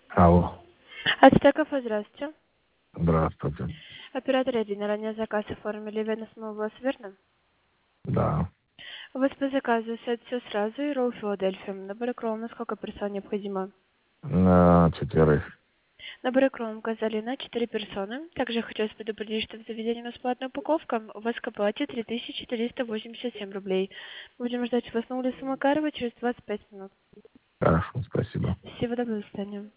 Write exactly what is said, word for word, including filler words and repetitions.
Алло. Ацтеков, здравствуйте. Здравствуйте. Оператор один. Ранее заказ оформили Венус вас, верно? Да. У вас по заказу все сразу и ролл Филадельфия. Набор кром, насколько персон необходимо? На четверых. Набор кром указали на четыре персоны. Также хочу вас предупредить, что в заведении у нас платная упаковка. У вас к оплате три тысячи триста восемьдесят семь рублей. Будем ждать вас на улице Макарова через двадцать пять минут. Хорошо, спасибо. Всего доброго, до свидания.